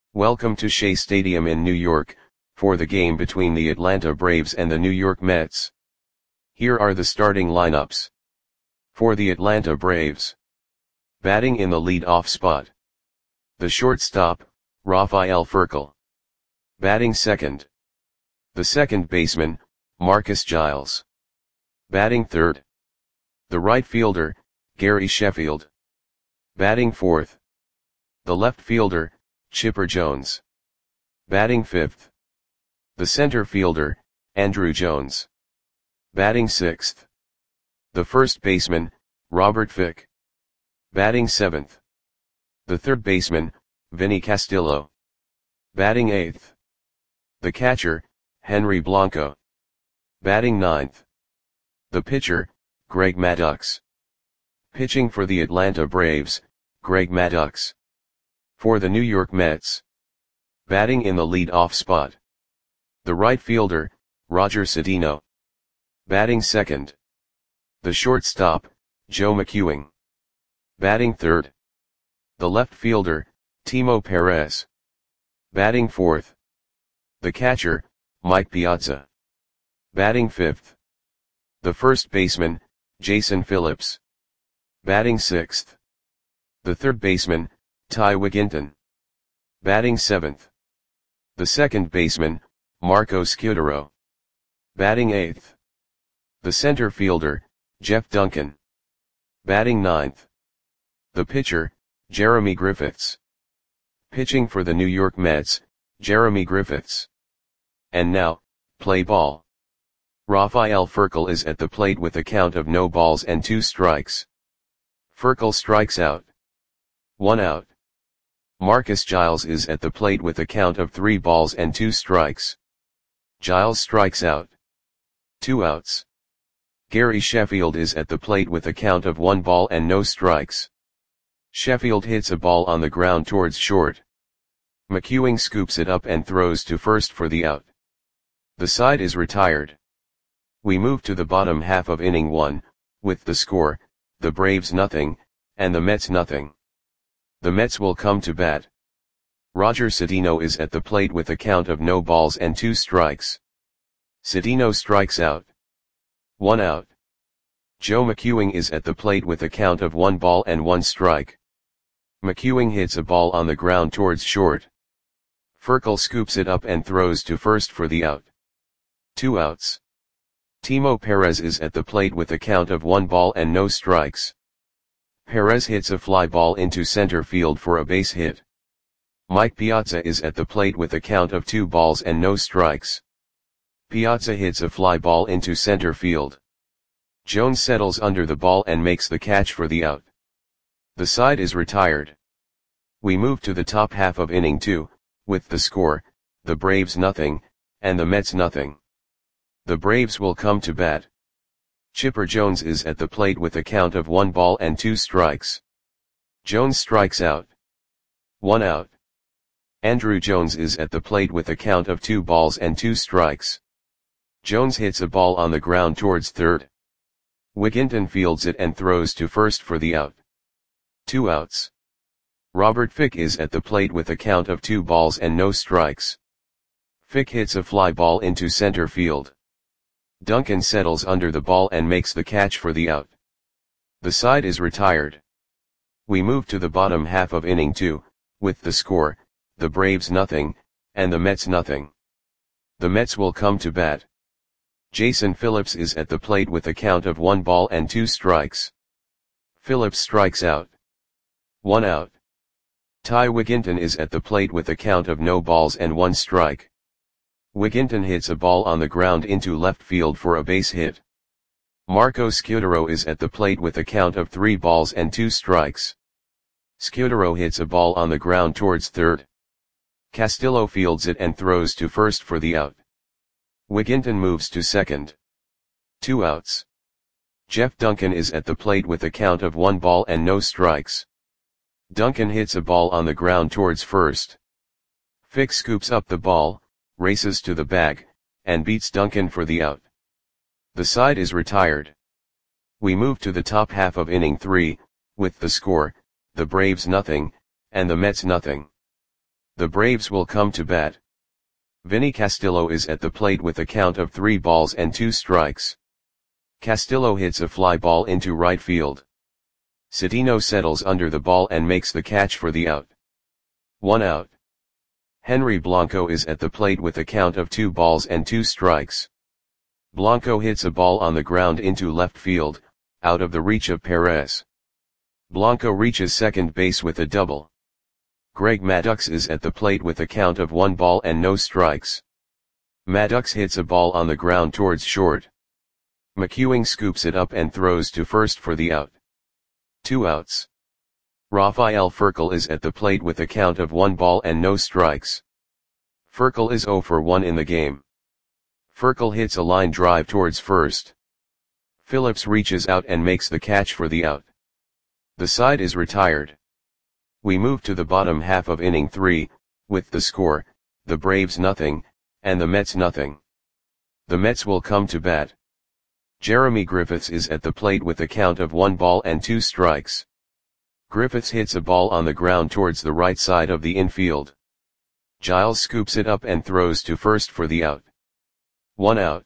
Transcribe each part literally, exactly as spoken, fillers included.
Welcome to Shea Stadium in New York, for the game between the Atlanta Braves and the New York Mets. Here are the starting lineups. For the Atlanta Braves. Batting in the lead-off spot. The shortstop, Rafael Furcal. Batting second. The second baseman, Marcus Giles. Batting third. The right fielder, Gary Sheffield. Batting fourth. The left fielder, Chipper Jones. Batting fifth. The center fielder, Andruw Jones. Batting sixth. The first baseman, Robert Fick. Batting seventh. The third baseman, Vinny Castillo. Batting eighth. The catcher, Henry Blanco. Batting ninth. The pitcher, Greg Maddux. Pitching for the Atlanta Braves, Greg Maddux. For the New York Mets. Batting in the lead-off spot. The right fielder, Roger Cedeno. Batting second. The shortstop, Joe McEwing. Batting third. The left fielder, Timo Perez. Batting fourth. The catcher, Mike Piazza. Batting fifth. The first baseman, Jason Phillips. Batting sixth. The third baseman, Ty Wigginton. Batting seventh. The second baseman, Marco Scutaro. Batting eighth. The center fielder, Jeff Duncan. Batting ninth. The pitcher, Jeremy Griffiths. Pitching for the New York Mets, Jeremy Griffiths. And now, play ball. Rafael Furcal is at the plate with a count of no balls and two strikes. Furcal strikes out. One out. Marcus Giles is at the plate with a count of three balls and two strikes. Giles strikes out. Two outs. Gary Sheffield is at the plate with a count of one ball and no strikes. Sheffield hits a ball on the ground towards short. McEwing scoops it up and throws to first for the out. The side is retired. We move to the bottom half of inning one, with the score, the Braves nothing, and the Mets nothing. The Mets will come to bat. Roger Cedeno is at the plate with a count of no balls and two strikes. Cedeno strikes out. One out. Joe McEwing is at the plate with a count of one ball and one strike. McEwing hits a ball on the ground towards short. Furcal scoops it up and throws to first for the out. Two outs. Timo Perez is at the plate with a count of one ball and no strikes. Perez hits a fly ball into center field for a base hit. Mike Piazza is at the plate with a count of two balls and no strikes. Piazza hits a fly ball into center field. Jones settles under the ball and makes the catch for the out. The side is retired. We move to the top half of inning two, with the score, the Braves nothing, and the Mets nothing. The Braves will come to bat. Chipper Jones is at the plate with a count of one ball and two strikes. Jones strikes out. One out. Andruw Jones is at the plate with a count of two balls and two strikes. Jones hits a ball on the ground towards third. Wigginton fields it and throws to first for the out. Two outs. Robert Fick is at the plate with a count of two balls and no strikes. Fick hits a fly ball into center field. Duncan settles under the ball and makes the catch for the out. The side is retired. We move to the bottom half of inning two, with the score, the Braves nothing, and the Mets nothing. The Mets will come to bat. Jason Phillips is at the plate with a count of one ball and two strikes. Phillips strikes out. One out. Ty Wigginton is at the plate with a count of no balls and one strike. Wigginton hits a ball on the ground into left field for a base hit. Marco Scutaro is at the plate with a count of three balls and two strikes. Scutaro hits a ball on the ground towards third. Castillo fields it and throws to first for the out. Wigginton moves to second. Two outs. Jeff Duncan is at the plate with a count of one ball and no strikes. Duncan hits a ball on the ground towards first. Fick scoops up the ball, races to the bag, and beats Duncan for the out. The side is retired. We move to the top half of inning three, with the score, the Braves nothing, and the Mets nothing. The Braves will come to bat. Vinny Castillo is at the plate with a count of three balls and two strikes. Castillo hits a fly ball into right field. Cedeno settles under the ball and makes the catch for the out. One out. Henry Blanco is at the plate with a count of two balls and two strikes. Blanco hits a ball on the ground into left field, out of the reach of Perez. Blanco reaches second base with a double. Greg Maddux is at the plate with a count of one ball and no strikes. Maddux hits a ball on the ground towards short. McEwing scoops it up and throws to first for the out. Two outs. Rafael Furcal is at the plate with a count of one ball and no strikes. Furcal is zero for one in the game. Furcal hits a line drive towards first. Phillips reaches out and makes the catch for the out. The side is retired. We move to the bottom half of inning three, with the score, the Braves nothing, and the Mets nothing. The Mets will come to bat. Jeremy Griffiths is at the plate with a count of one ball and two strikes. Griffiths hits a ball on the ground towards the right side of the infield. Giles scoops it up and throws to first for the out. One out.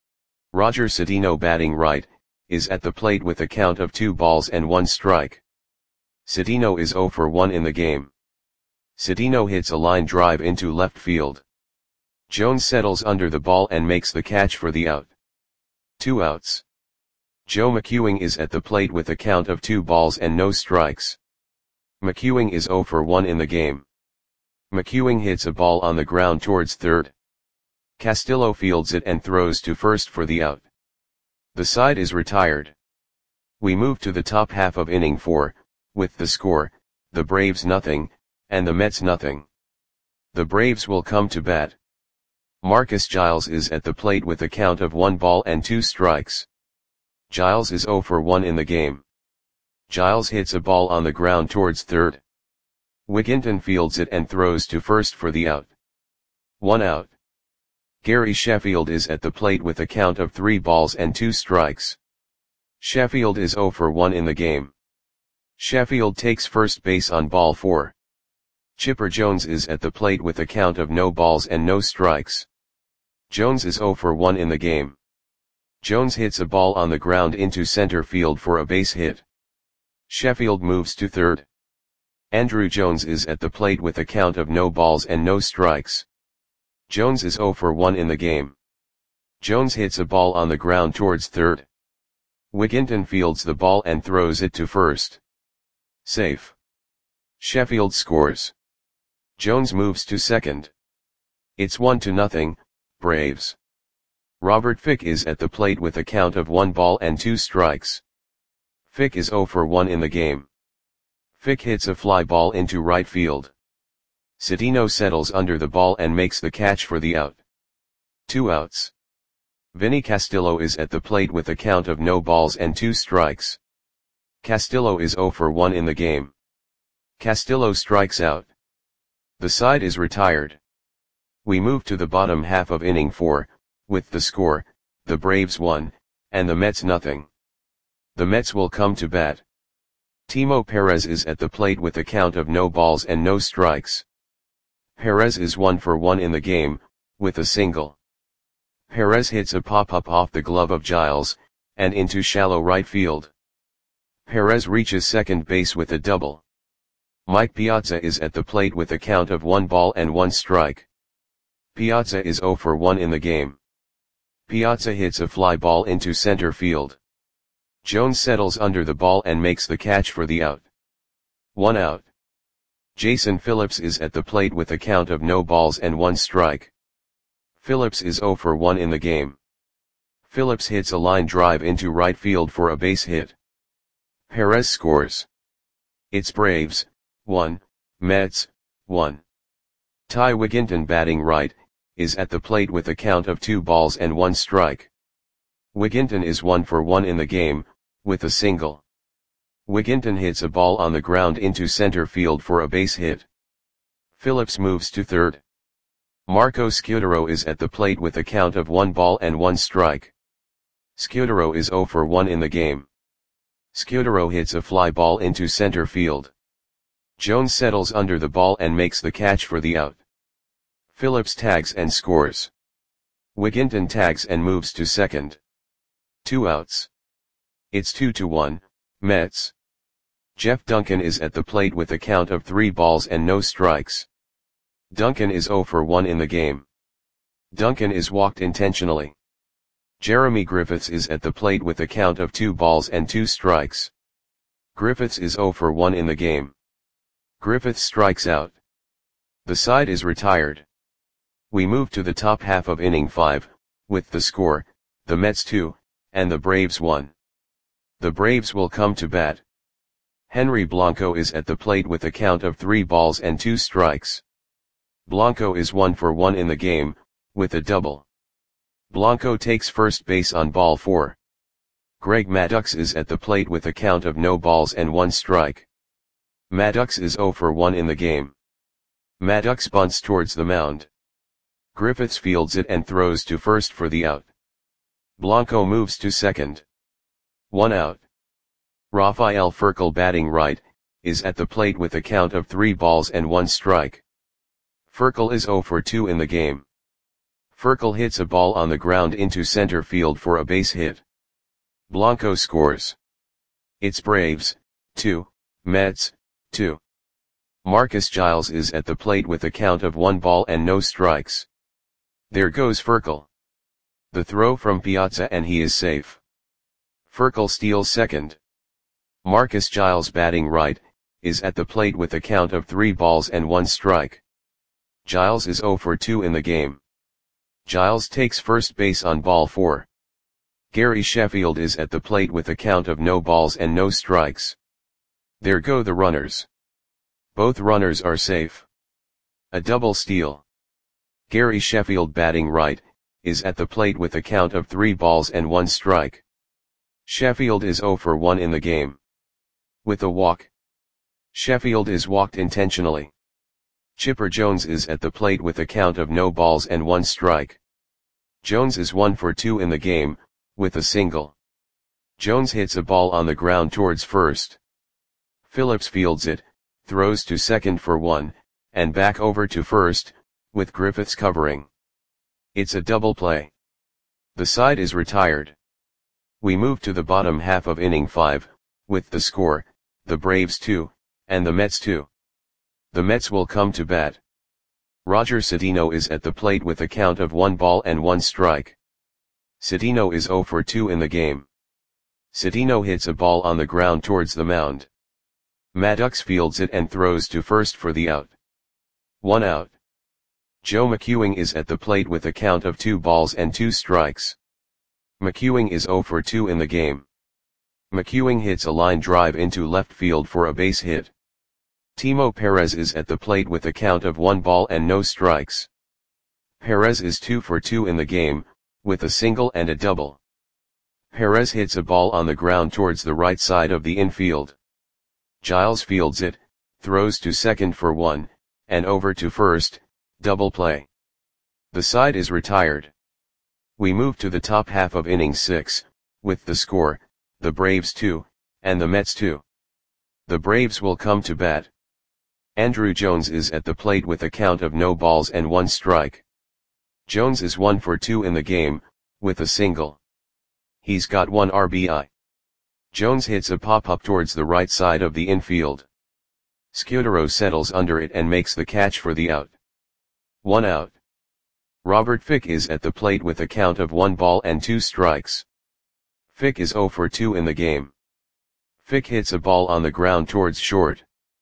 Roger Cedeno, batting right, is at the plate with a count of two balls and one strike. Cedeno is zero for one in the game. Cedeno hits a line drive into left field. Jones settles under the ball and makes the catch for the out. Two outs. Joe McEwing is at the plate with a count of two balls and no strikes. McEwing is zero for one in the game. McEwing hits a ball on the ground towards third. Castillo fields it and throws to first for the out. The side is retired. We move to the top half of inning four, with the score, the Braves nothing, and the Mets nothing. The Braves will come to bat. Marcus Giles is at the plate with a count of one ball and two strikes. Giles is zero for one in the game. Giles hits a ball on the ground towards third. Wigginton fields it and throws to first for the out. One out. Gary Sheffield is at the plate with a count of three balls and two strikes. Sheffield is zero for one in the game. Sheffield takes first base on ball four. Chipper Jones is at the plate with a count of no balls and no strikes. Jones is zero for one in the game. Jones hits a ball on the ground into center field for a base hit. Sheffield moves to third. Andrew Jones is at the plate with a count of no balls and no strikes. Jones is zero for one in the game. Jones hits a ball on the ground towards third. Wigginton fields the ball and throws it to first. Safe. Sheffield scores. Jones moves to second. It's one to nothing, Braves. Robert Fick is at the plate with a count of one ball and two strikes. Fick is zero for one in the game. Fick hits a fly ball into right field. Cedeno settles under the ball and makes the catch for the out. Two outs. Vinny Castillo is at the plate with a count of no balls and two strikes. Castillo is zero for one in the game. Castillo strikes out. The side is retired. We move to the bottom half of inning four, with the score, the Braves one, and the Mets nothing. The Mets will come to bat. Timo Perez is at the plate with a count of no balls and no strikes. Perez is one for one in the game, with a single. Perez hits a pop-up off the glove of Giles, and into shallow right field. Perez reaches second base with a double. Mike Piazza is at the plate with a count of one ball and one strike. Piazza is zero for one in the game. Piazza hits a fly ball into center field. Jones settles under the ball and makes the catch for the out. One out. Jason Phillips is at the plate with a count of no balls and one strike. Phillips is zero for one in the game. Phillips hits a line drive into right field for a base hit. Perez scores. It's Braves, one, Mets, one. Ty Wigginton, batting right, is at the plate with a count of two balls and one strike. Wigginton is one for one in the game, with a single. Wigginton hits a ball on the ground into center field for a base hit. Phillips moves to third. Marco Scudero is at the plate with a count of one ball and one strike. Scudero is zero for one in the game. Scudero hits a fly ball into center field. Jones settles under the ball and makes the catch for the out. Phillips tags and scores. Wigginton tags and moves to second. Two outs. It's two to one, Mets. Jeff Duncan is at the plate with a count of three balls and no strikes. Duncan is oh for one in the game. Duncan is walked intentionally. Jeremy Griffiths is at the plate with a count of two balls and two strikes. Griffiths is oh for one in the game. Griffiths strikes out. The side is retired. We move to the top half of inning five, with the score, the Mets two, and the Braves one. The Braves will come to bat. Henry Blanco is at the plate with a count of three balls and two strikes. Blanco is one for one in the game, with a double. Blanco takes first base on ball four. Greg Maddux is at the plate with a count of no balls and one strike. Maddux is oh for one in the game. Maddux bunts towards the mound. Griffiths fields it and throws to first for the out. Blanco moves to second. One out. Rafael Furcal, batting right, is at the plate with a count of three balls and one strike. Furcal is oh for two in the game. Furcal hits a ball on the ground into center field for a base hit. Blanco scores. It's Braves, two, Mets, two. Marcus Giles is at the plate with a count of one ball and no strikes. There goes Furcal. The throw from Piazza and he is safe. Furcal steals second. Marcus Giles, batting right, is at the plate with a count of three balls and one strike. Giles is oh for two in the game. Giles takes first base on ball four. Gary Sheffield is at the plate with a count of no balls and no strikes. There go the runners. Both runners are safe. A double steal. Gary Sheffield, batting right, is at the plate with a count of three balls and one strike. Sheffield is oh for one in the game. With a walk. Sheffield is walked intentionally. Chipper Jones is at the plate with a count of no balls and one strike. Jones is one for two in the game, with a single. Jones hits a ball on the ground towards first. Phillips fields it, throws to second for one, and back over to first, with Griffiths covering. It's a double play. The side is retired. We move to the bottom half of inning five, with the score, the Braves two, and the Mets two. The Mets will come to bat. Roger Cedeno is at the plate with a count of one ball and one strike. Cedeno is oh for two in the game. Cedeno hits a ball on the ground towards the mound. Maddux fields it and throws to first for the out. One out. Joe McEwing is at the plate with a count of two balls and two strikes. McEwing is oh for two in the game. McEwing hits a line drive into left field for a base hit. Timo Perez is at the plate with a count of one ball and no strikes. Perez is two for two in the game, with a single and a double. Perez hits a ball on the ground towards the right side of the infield. Giles fields it, throws to second for one, and over to first, double play. The side is retired. We move to the top half of inning six, with the score, the Braves two, and the Mets two. The Braves will come to bat. Andrew Jones is at the plate with a count of no balls and one strike. Jones is one for two in the game, with a single. He's got one R B I. Jones hits a pop-up towards the right side of the infield. Scudero settles under it and makes the catch for the out. One out. Robert Fick is at the plate with a count of one ball and two strikes. Fick is oh for two in the game. Fick hits a ball on the ground towards short.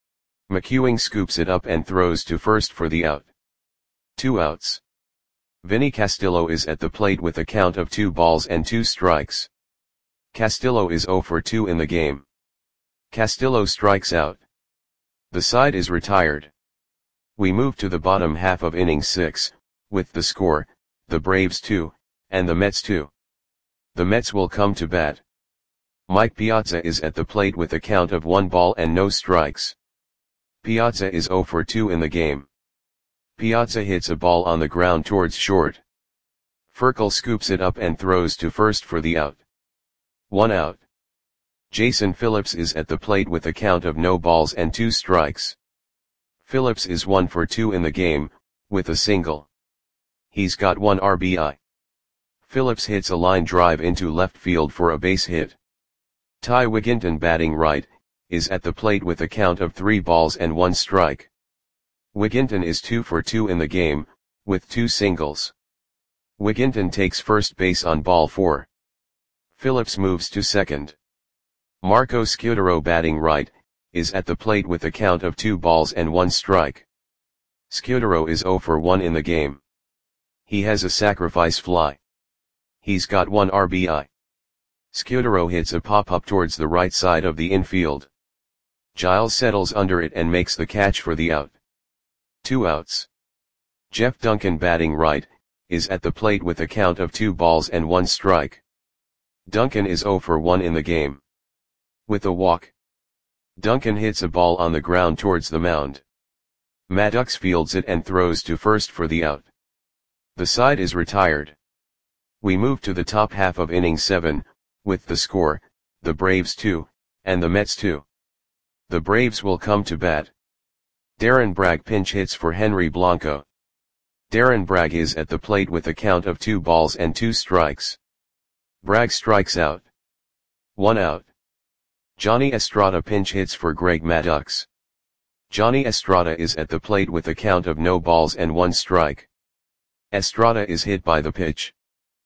McEwing scoops it up and throws to first for the out. Two outs. Vinny Castillo is at the plate with a count of two balls and two strikes. Castillo is oh for two in the game. Castillo strikes out. The side is retired. We move to the bottom half of inning six, with the score, the Braves two, and the Mets two. The Mets will come to bat. Mike Piazza is at the plate with a count of one ball and no strikes. Piazza is oh for two in the game. Piazza hits a ball on the ground towards short. Furcal scoops it up and throws to first for the out. One out. Jason Phillips is at the plate with a count of no balls and two strikes. Phillips is one for two in the game, with a single. He's got one R B I. Phillips hits a line drive into left field for a base hit. Ty Wigginton, batting right, is at the plate with a count of three balls and one strike. Wigginton is two for two in the game, with two singles. Wigginton takes first base on ball four. Phillips moves to second. Marco Scutaro, batting right, is at the plate with a count of two balls and one strike. Scutaro is zero for one in the game. He has a sacrifice fly. He's got one R B I. Scutaro hits a pop-up towards the right side of the infield. Giles settles under it and makes the catch for the out. Two outs. Jeff Duncan, batting right, is at the plate with a count of two balls and one strike. Duncan is zero for one in the game. With a walk. Duncan hits a ball on the ground towards the mound. Maddox fields it and throws to first for the out. The side is retired. We move to the top half of inning seven, with the score, the Braves two, and the Mets two. The Braves will come to bat. Darren Bragg pinch hits for Henry Blanco. Darren Bragg is at the plate with a count of two balls and two strikes. Bragg strikes out. One out. Johnny Estrada pinch hits for Greg Maddux. Johnny Estrada is at the plate with a count of no balls and one strike. Estrada is hit by the pitch.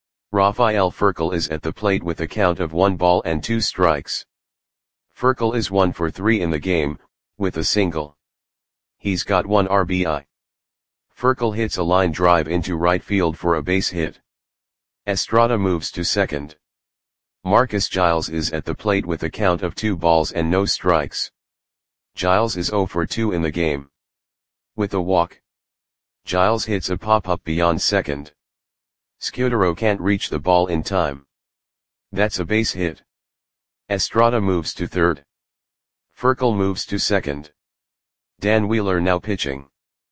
Rafael Furcal is at the plate with a count of one ball and two strikes. Furcal is one for three in the game, with a single. He's got one R B I. Furcal hits a line drive into right field for a base hit. Estrada moves to second. Marcus Giles is at the plate with a count of two balls and no strikes. Giles is zero for two in the game. With a walk. Giles hits a pop-up beyond second. Scutaro can't reach the ball in time. That's a base hit. Estrada moves to third. Furcal moves to second. Dan Wheeler now pitching.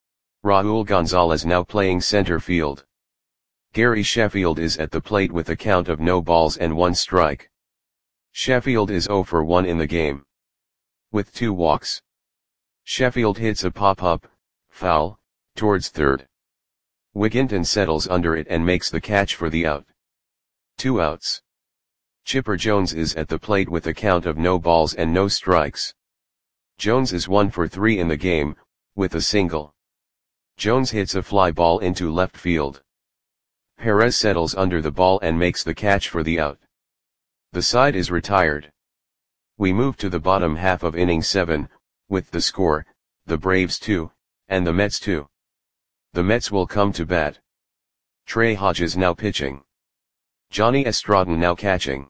Raul Gonzalez now playing center field. Gary Sheffield is at the plate with a count of no balls and one strike. Sheffield is zero for one in the game. With two walks. Sheffield hits a pop-up, foul, towards third. Wigginton settles under it and makes the catch for the out. Two outs. Chipper Jones is at the plate with a count of no balls and no strikes. Jones is one for three in the game, with a single. Jones hits a fly ball into left field. Perez settles under the ball and makes the catch for the out. The side is retired. We move to the bottom half of inning seven, with the score, the Braves two, and the Mets two. The Mets will come to bat. Trey Hodges now pitching. Johnny Estrada now catching.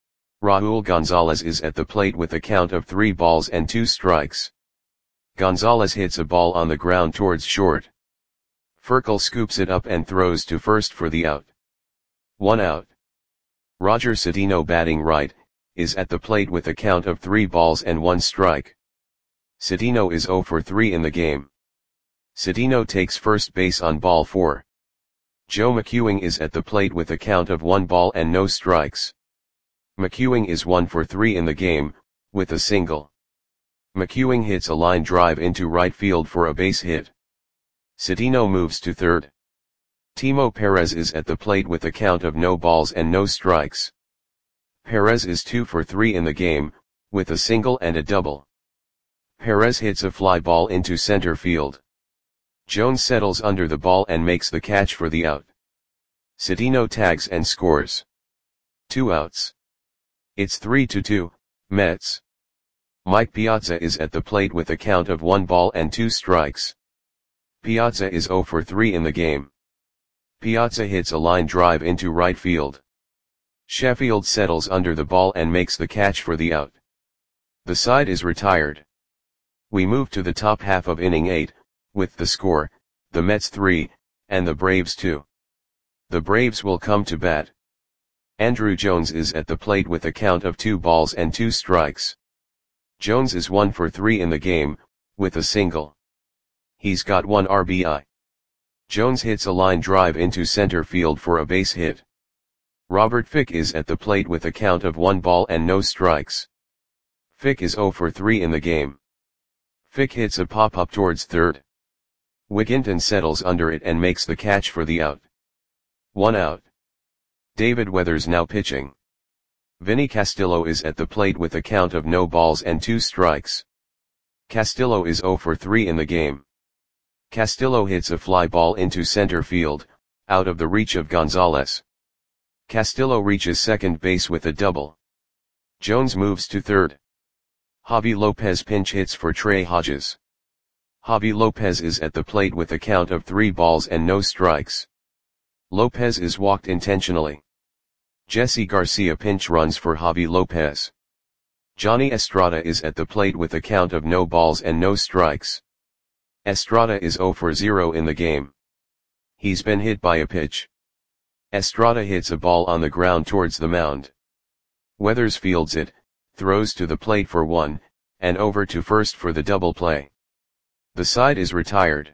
Raul Gonzalez is at the plate with a count of three balls and two strikes. Gonzalez hits a ball on the ground towards short. Furcal scoops it up and throws to first for the out. One out. Roger Cedeno, batting right, is at the plate with a count of three balls and one strike. Cedeno is zero for three in the game. Cedeno takes first base on ball four. Joe McEwing is at the plate with a count of one ball and no strikes. McEwing is one for three in the game, with a single. McEwing hits a line drive into right field for a base hit. Cedeno moves to third. Timo Perez is at the plate with a count of no balls and no strikes. Perez is two for three in the game, with a single and a double. Perez hits a fly ball into center field. Jones settles under the ball and makes the catch for the out. Cedeno tags and scores. Two outs. It's three to two, Mets. Mike Piazza is at the plate with a count of one ball and two strikes. Piazza is zero for three in the game. Piazza hits a line drive into right field. Sheffield settles under the ball and makes the catch for the out. The side is retired. We move to the top half of inning eight, with the score, the Mets three, and the Braves two. The Braves will come to bat. Andrew Jones is at the plate with a count of two balls and two strikes. Jones is one for three in the game, with a single. He's got one R B I. Jones hits a line drive into center field for a base hit. Robert Fick is at the plate with a count of one ball and no strikes. Fick is zero for three in the game. Fick hits a pop-up towards third. Wigginton settles under it and makes the catch for the out. One out. David Weathers now pitching. Vinny Castillo is at the plate with a count of no balls and two strikes. Castillo is zero for three in the game. Castillo hits a fly ball into center field, out of the reach of Gonzalez. Castillo reaches second base with a double. Jones moves to third. Javi Lopez pinch hits for Trey Hodges. Javi Lopez is at the plate with a count of three balls and no strikes. Lopez is walked intentionally. Jesse Garcia pinch runs for Javi Lopez. Johnny Estrada is at the plate with a count of no balls and no strikes. Estrada is zero for zero in the game. He's been hit by a pitch. Estrada hits a ball on the ground towards the mound. Weathers fields it, throws to the plate for one, and over to first for the double play. The side is retired.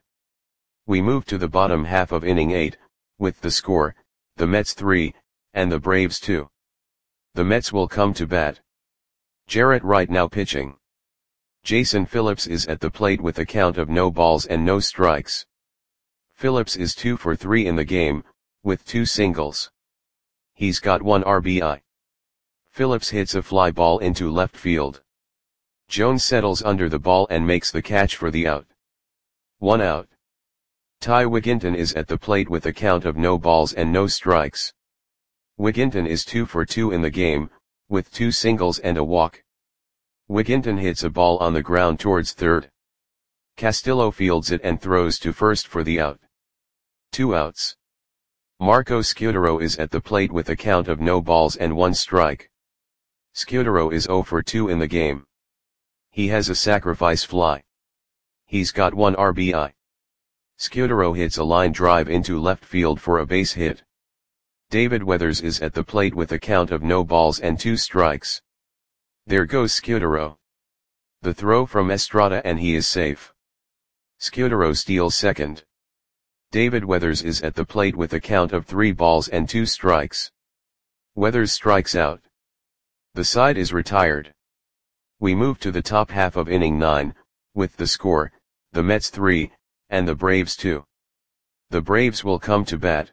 We move to the bottom half of inning eight, with the score, the Mets three, and the Braves two. The Mets will come to bat. Jarrett Wright now pitching. Jason Phillips is at the plate with a count of no balls and no strikes. Phillips is two for three in the game, with two singles. He's got one R B I. Phillips hits a fly ball into left field. Jones settles under the ball and makes the catch for the out. One out. Ty Wigginton is at the plate with a count of no balls and no strikes. Wigginton is two for two in the game, with two singles and a walk. Wigginton hits a ball on the ground towards third. Castillo fields it and throws to first for the out. Two outs. Marco Scudero is at the plate with a count of no balls and one strike. Scudero is zero for two in the game. He has a sacrifice fly. He's got one R B I. Scudero hits a line drive into left field for a base hit. David Weathers is at the plate with a count of no balls and two strikes. There goes Scudero. The throw from Estrada and he is safe. Scudero steals second. David Weathers is at the plate with a count of three balls and two strikes. Weathers strikes out. The side is retired. We move to the top half of inning nine, with the score, the Mets three, and the Braves two. The Braves will come to bat.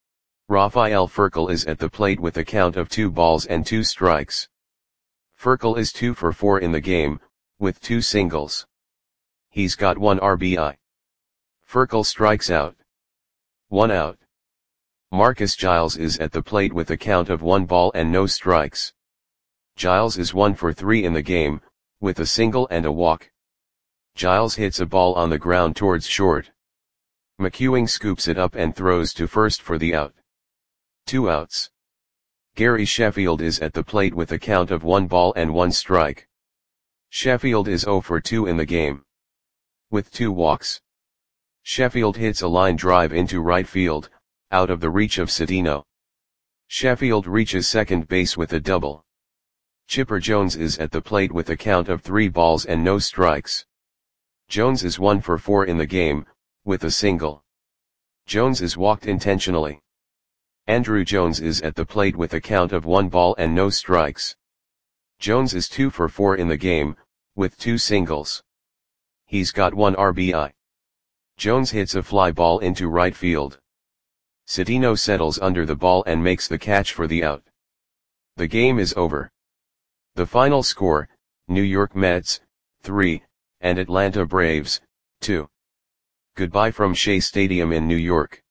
Rafael Furcal is at the plate with a count of two balls and two strikes. Furcal is two for four in the game, with two singles. He's got one R B I. Furcal strikes out. One out. Marcus Giles is at the plate with a count of one ball and no strikes. Giles is one for three in the game, with a single and a walk. Giles hits a ball on the ground towards short. McEwing scoops it up and throws to first for the out. Two outs. Gary Sheffield is at the plate with a count of one ball and one strike. Sheffield is zero for two in the game, with two walks. Sheffield hits a line drive into right field, out of the reach of Cedeno. Sheffield reaches second base with a double. Chipper Jones is at the plate with a count of three balls and no strikes. Jones is one for four in the game, with a single. Jones is walked intentionally. Andrew Jones is at the plate with a count of one ball and no strikes. Jones is two for four in the game, with two singles. He's got one R B I. Jones hits a fly ball into right field. Cedeno settles under the ball and makes the catch for the out. The game is over. The final score, New York Mets, three, and Atlanta Braves, two. Goodbye from Shea Stadium in New York.